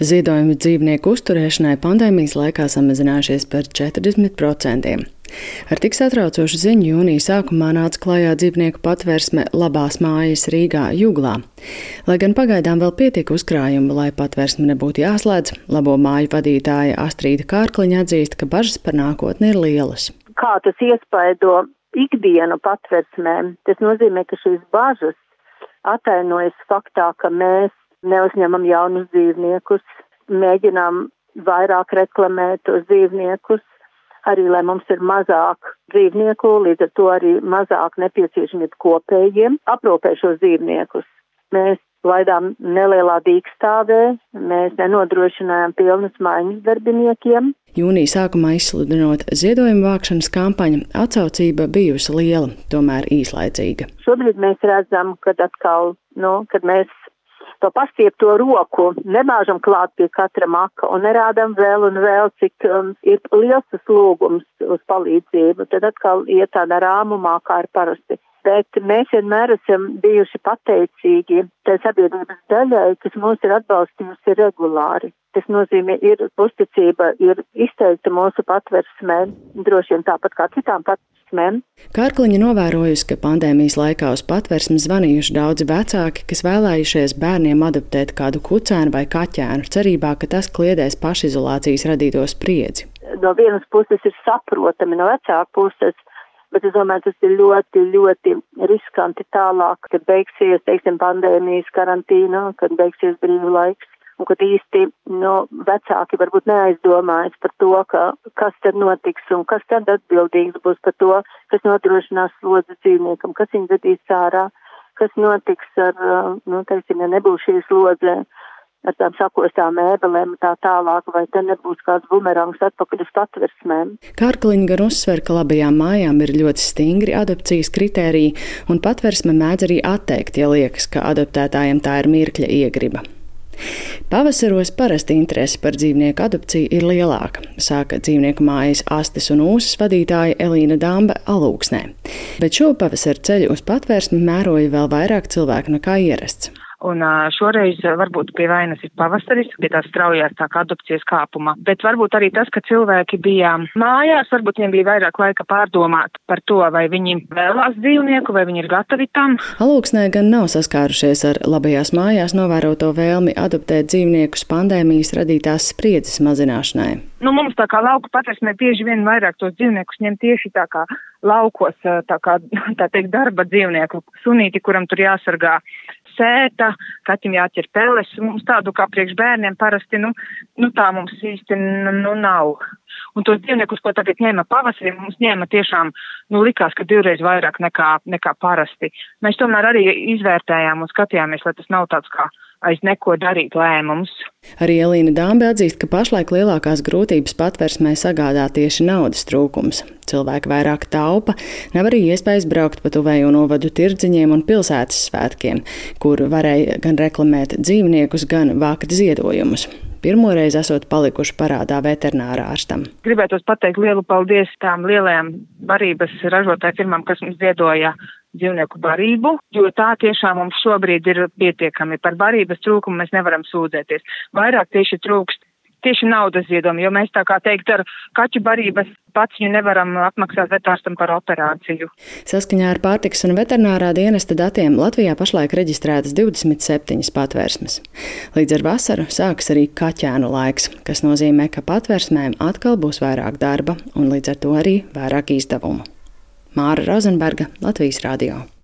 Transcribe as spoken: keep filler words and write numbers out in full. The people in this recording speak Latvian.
Ziedojumi dzīvnieku uzturēšanai pandēmijas laikā samazinājušies par četrdesmit procentiem. Ar tik satraucošu ziņu jūnija sākumā nāca klajā dzīvnieku patversme Labās mājas Rīgā Juglā. Lai gan pagaidām vēl pietika uzkrājumu, lai patversme nebūtu jāslēdz, Labo māju vadītāja Astrīda Kārkliņa atzīst, ka bažas par nākotni ir lielas. Kā tas iespaido ikdienu patversmēm? Tas nozīmē, ka šīs bažas atainojas faktā, ka mēs neuzņemam jaunus dzīvniekus, mēģinām vairāk reklamēt tos dzīvniekus, arī lai mums ir mazāk dzīvnieku, līdz ar to arī mazāk nepieciešamība kopējiem aprūpē šos dzīvniekus. Mēs laidām nelielā dīkstāvē, mēs nenodrošinājām pilnas maiņas darbiniekiem. Jūnija sākumā izsludinot ziedojumu vākšanas kampaņu, atsaucība bijusi liela, tomēr īslaicīga. Šobrīd mēs redzam, kad atkal, nu, kad mēs to pastiepto roku nebāžam klāt pie katra maka un nerādam vēl un vēl, cik um, ir liels tas lūgums uz palīdzību. Tad atkal iet tādā rāmumā, kā ir parasti. Bet mēs vienmēr esam bijuši pateicīgi tai sabiedrības daļai, kas mūs ir atbalstījusi regulāri. Tas nozīmē, ir uzticība, ir izteikta mūsu patversmē, droši vien tāpat kā citām patversmēm. Kārkliņa novērojusi, ka pandēmijas laikā uz patversmi zvanījuši daudzi vecāki, kas vēlējušies bērniem adoptēt kādu kucēnu vai kaķēnu, cerībā, ka tas kliedēs pašizolācijas radīto spriedzi. No vienas puses ir saprotami, no vecāku puses, bet es domāju, tas ir ļoti, ļoti riskanti tālāk, kad beigsies, teiksim, pandēmijas karantīna, kad beigsies brīvu laiks. Un kad īsti no vecāki varbūt neaizdomājas par to, ka, kas tad notiks un kas tad atbildīgs būs par to, kas nodrošinās slodzi dzīvniekam, kas viņu vedīs ārā, kas notiks ar, nu, teiksim, ja nebūs šī slodze ar tām sakostām mēbelēm tā tālāk, vai te nebūs kāds bumerangs atpakaļ uz patversmēm. Kārkliņa gan uzsver, ka Labajām mājām ir ļoti stingri adopcijas kritēriji, un patversme mēdz arī atteikt, ja liekas, ka adoptētājiem tā ir mirkļa iegriba. Pavasaros parasti interese par dzīvnieku adopciju ir lielāka, sāka dzīvnieku mājas Astes un Ūsas vadītāja Elīna Dambe Alūksnē. Bet šopavasar ceļu uz patversmi mēroja vēl vairāk cilvēku nekā ierasts. Un šoreiz varbūt pie vainas ir pavasaris, pie tā straujās tā kā adopcijas kāpuma, bet varbūt arī tas, ka cilvēki bija mājās, varbūt viņiem bija vairāk laika pārdomāt par to, vai viņi vēlās dzīvnieku, vai viņi ir gatavi tam. Alūksnē gan nav saskārušies ar Labajās mājās novēroto vēlmi adoptēt dzīvniekus pandēmijas radītās spriedzes mazināšanai. Nu, mums tā kā lauku patversmē bieži vien vairāk tos dzīvniekus ņem tieši tā kā laukos, tā kā, tā teikt, darba dzīvnieku, sunīti, kuram tur jāsargā sēta, kaķim jāķer peles. Mums tādu kā priekš bērniem parasti, nu, nu tā mums īsti nu nav. Un tos dzīvniekus, ko tagad ņēma pavasarī, mums ņēma tiešām, nu, likās, ka divreiz vairāk nekā, nekā parasti. Mēs tomēr arī izvērtējām un skatījāmies, lai tas nav tāds kā aiz neko darīt lēmums. Arī Elīna Dambe atzīst, ka pašlaik lielākās grūtības patversmē sagādā tieši naudas trūkums. Cilvēki vairāk taupa, nav arī iespējas braukt pa tuvējo novadu tirdziņiem un pilsētas svētkiem, kur varēja gan reklamēt dzīvniekus, gan vākt ziedojumus. Pirmoreiz esot palikuši parādā veterinārārstam. Gribētos pateikt lielu paldies tām lielajām barības ražotāju firmām, kas mums ziedoja dzīvnieku barību, jo tā tiešām mums šobrīd ir pietiekami. Par barības trūkumu mēs nevaram sūdzēties. Vairāk tieši trūkst tieši naudas ziedojumi, jo mēs tā kā teikt ar kaķu barības pats viņu nevaram apmaksāt vetārstam par operāciju. Saskaņā ar pārtikas un veterinārā dienesta datiem Latvijā pašlaik reģistrētas divdesmit septiņas patversmes. Līdz ar vasaru sāks arī kaķēnu laiks, kas nozīmē, ka patversmēm atkal būs vairāk darba un līdz ar to arī vairāk izdevumu. Māra Rozenberga, Latvijas radio.